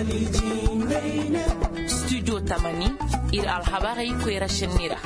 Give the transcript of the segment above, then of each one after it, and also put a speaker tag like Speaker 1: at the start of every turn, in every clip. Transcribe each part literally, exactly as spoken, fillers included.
Speaker 1: Studio Tamani ir alhabari kwera shenira.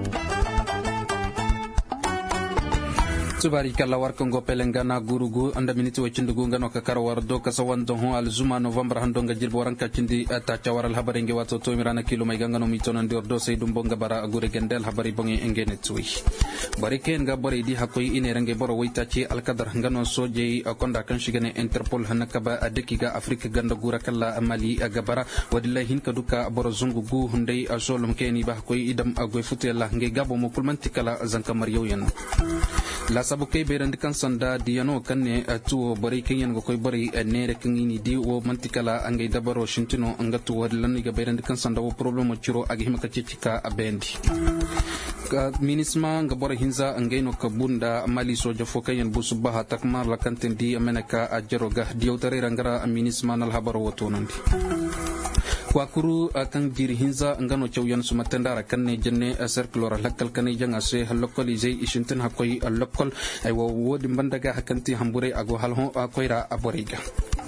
Speaker 2: Subari kala war kongo pelengana gurugu anda miniti wachindugu ngano kakara wardo kasawan doho al zuma november handonga jilbo waranka chindi ta chawar al habari nge wato to mirana kilo mai gangano mitono ndir do seydum bonga bara agure gendel habari bongi engene tui bari ken ga bari di hakoy ine range boro wayta ci al kadar ngano soje akonda kan shigane interpol hanakaba adekiga afrika ganda gura kala mali agabara wadillahi hin kaduka boro zungu gu hundai asolum keni ba koy idam agoy futela nge gabo mo kulmanti kala zanka mariyo yana la sabu kay berandi kan sanda diano kanne tuwo bari kenyan go koy bari nere kangini di wo mantikala angay dabaro shintino angatu wadlan ga berandi kan sanda wo problemo ciro agi himaka cicika abendi ka minisma nga bora hinza angay no kabunda mali soja fo kayen busu baha takmar la kanten di amenaka ajaroga diotare rangara minisma nal habaro wotonandi kwakuru akan jiri hinza ngano chawyan sumatendara kanne jenne circular lakkal kanne janga se lokalize ishinten hakoy lokal ay wo wodi bandaga hakanti hambure ago halho akoyra aboriga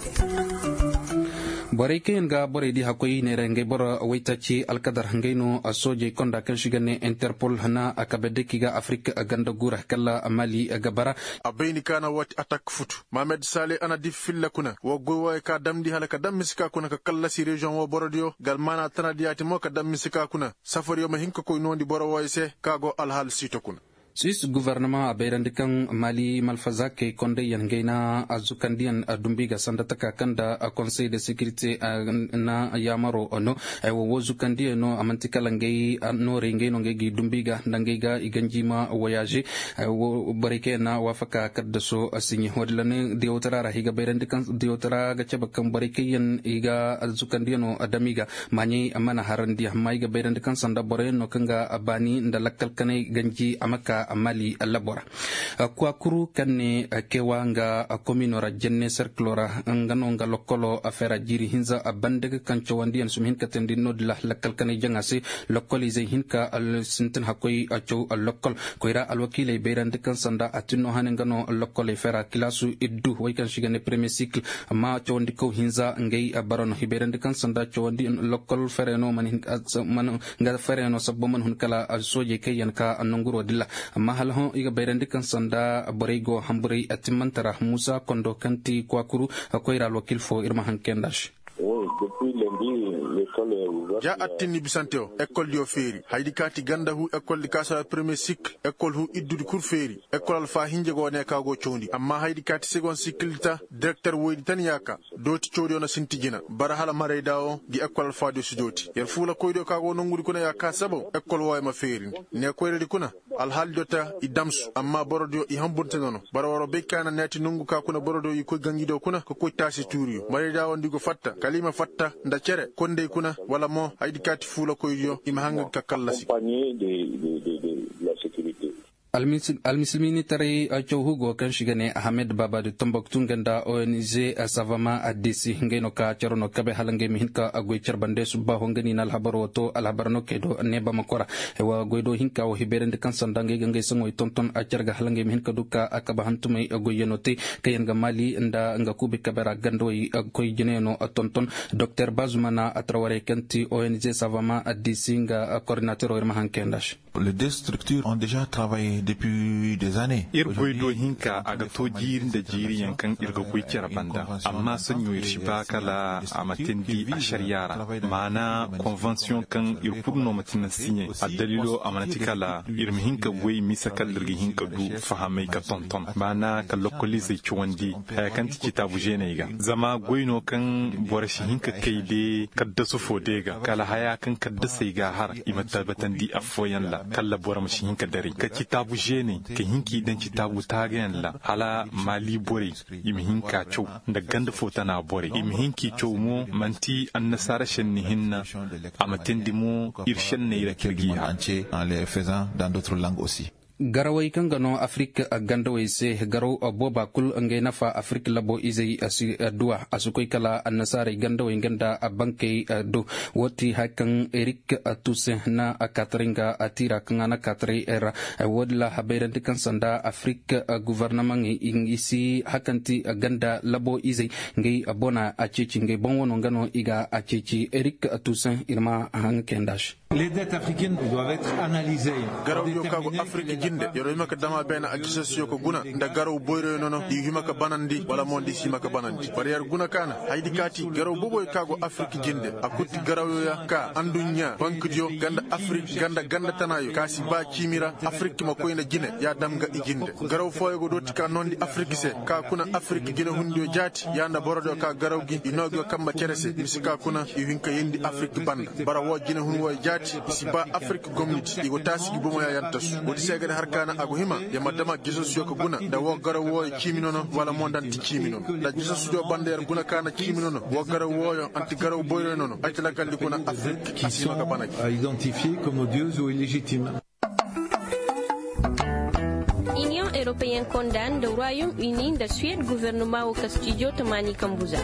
Speaker 2: bore ken ga bore di hakoy ne renge bora waitachi alkadar hangaino asoje konda kan shigane interpol hana akabede kiga afrika aganda gura kala mali agabara
Speaker 3: abayni kana wat attack futu Mohamed Saleh ana di filla kuna wo gowa ka damdi halaka dam misika kuna ka kala si region wo borodio galmana tanadiati mo ka dam misika kuna safari yo mahinko koy nondi boro wayse kago alhal sito kuna
Speaker 2: Swiss gouvernement aberandikan mali malfazake konde yangeina azukandian dumbiga sandataka kanda conseil de sécurité na yamaro ono ay wo zukandia no amantikala ngei no renge no ngei dumbiga ndangega iganjima voyage wo barike na wafaka kaddaso asinyi hodlane deotara higa berandikan deotara ga chabakam barike yan iga azukandia no adamiga mani amana harandi maiga berandikan sanda bore no kanga abani ndalakal kane ganji amaka amali alabora kwa kuru kanne kewanga kominora jenne cerclora ngano ngalokolo afera jiri hinza abandega kancho wandian sumhin katendi nodla lakal kane jangase lokoli ze hinka al sinten hakoy acho al lokol koira al wakile beirande kan sanda atino hanengano lokole fera kilasu iddu waykan shigane premier cycle ma chondi ko hinza ngey barono hiberande kan sanda chondi lokol fereno man man ngal fereno sabbo man hun kala al soje kayan ka anonguro dilla mahal hon iga beirandi kan sanda borego hamburi atimantara Musa Kondo kanti kwakuru koira wakil fo irma hankendash
Speaker 3: ja attini bisanteo école dio feri haydi kati ganda hu école di kasa premier cycle école hu iddu kur feri école alfa hinje go ne kago chondi amma haydi kati second cycle ta directeur woydi tan yaka doti chodi ona sintijina bara hala mare dawo gi école alfa do sujoti yer fula koydo kago nongudi kuna yaka sabo école way ma feri ne koyre di kuna al haldota idamsu amma borodo i hambunta nono bara waro bekana nati nungu ka kuna borodo i ko gangido kuna ko ko tasi turiyo mare dawo ndigo fatta kalima fatta nda cere konde kuna wala mo haydi kati fula koydo ima hanga ka kallasi
Speaker 2: almislimini tare acho hugo kan shigane Ahmed Baba de Tombouctou nganda O N G Savama adisi ngeno ka charono kabe halange mihinka agwe charbande subba hongani nal habaro to al habarno kedo neba makora ewa goido hinka o hiberende kan sandange gange sangoy tonton acharga halange mihinka duka akaba hantumay agoyenote kayen gamali nda nga kubi kabera gandoy koy jeneno tonton Docteur Bazumana atraware kanti O N G Savama adisi nga coordinateur irma hankendash.
Speaker 4: Les deux structures ont déjà travaillé depuis des années.
Speaker 5: Irgoido hinka agato jirin da jiri yankan irgogoi banda amma sanyo irshiba kala amatendi ashariyara mana convention kan irkurno matina sinye adalilo amanatikala irmihinka wei misakal dirgi hinka du fahamai ka tonton mana kalokoli sai chuwandi kan kitabu jenega zama goino kan borashi hinka kaide kaddasu fodega kala haya kan kaddasai ga har imatabatan di afoyan la kala boramashi hinka dare ka kitabu jene ka hinki dan kitabu tagayan la hala mali bore imi hinka chow da ganda fota na bore imi hinki chow mo manti annasara shenni hinna amatendi mo irshen ne ira kirgi
Speaker 4: en les faisant dans d'autres langues aussi.
Speaker 2: garawai kan gano Afrika gandawai se garo boba kul ngai nafa Afrika labo izai asi dua asukoi kala annasari gandawai ganda bankai do woti hakan Eric Tuse na Katringa atira kangana Katri era wodla haberan dikan sanda Afrika gouvernement ingisi hakanti ganda labo izai ngai abona achichi ngai bonwono ngano iga achichi Eric Tuse irma hankendash.
Speaker 6: Les dettes africaines doivent être analysées.
Speaker 3: Garaw yo kago Afrique jinde yoro himaka dama bena accession ko guna nda garaw boyro nono di himaka banandi wala mondi simaka banandi bariyar guna kana haydi kati garaw boboy kago Afrique jinde akuti garaw yo ya ka andunya bankdio ganda Afrique ganda ganda tanayo kasi ba kimira Afrique mako ina jine ya damga ijinde garaw foyego doti ka nondi Afrique se ka kuna Afrique gina hundio jati yanda borodo ka garaw gi inogo kamba kerese misika kuna yuhinka yendi Afrique banda bara wo gina hunwo jati isiba Afrique community igo tasi gibomo ya yantasu wodi segade harkana ago hima ya madama giso suyo ko guna da wo garaw wo kiminono wala mondanti kiminono da giso suyo bander guna kana kiminono wo garaw wo anti garaw boyro nono aytala kaldi kuna Afrique asima ka banaki
Speaker 6: identifiés comme odieuses ou illégitimes.
Speaker 7: Union européenne condamne le Royaume-Uni de Suède gouvernement au Castillo Tamani Kambuza.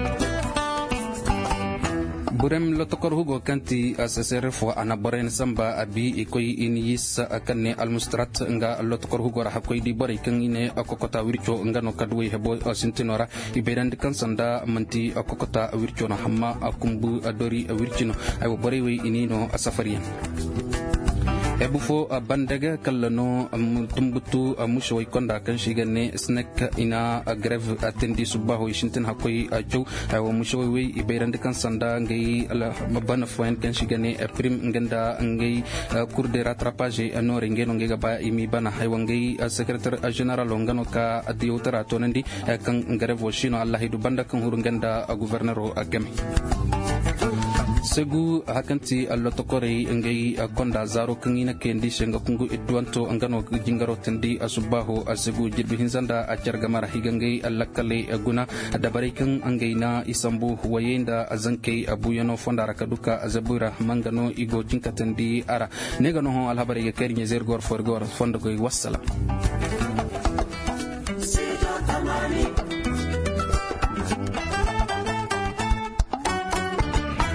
Speaker 2: burem lotokor hugo kanti asasere fo ana boren samba abi ikoy inis kanne almustrat nga lotokor hugo ra koy di bore kan ine akokota wircho ngano kadwe hebo sintinora iberand kan sanda manti akokota wircho no hamma akumbu adori wirchino ay bore we inino asafariyan ebufo bandaga kallano tumbutu mushoy konda kan shigane snack ina greve atendi subaho ishintin hakoy ajo ayo mushoy we iberand kan sanda ngai ala mabana foen kan shigane prim ngenda ngai cour de rattrapage anore ngeno ngai ba imi bana haywa ngai secrétaire général ngano ka adiotara tonandi kan greve shino allah hidu banda kan huru ngenda gouverneur agami segu hakanti allotokore ngai konda zaro kangina kendi shenga kungu edwanto angano jingaro tendi asubaho asegu jirbi hinzanda ajargamara higangai allakale aguna dabarikan angaina isambu wayenda azankai abuyano fondara kaduka azabura mangano igo jinkatendi ara negano ho alhabari karinya zergor forgor fondogo wassala.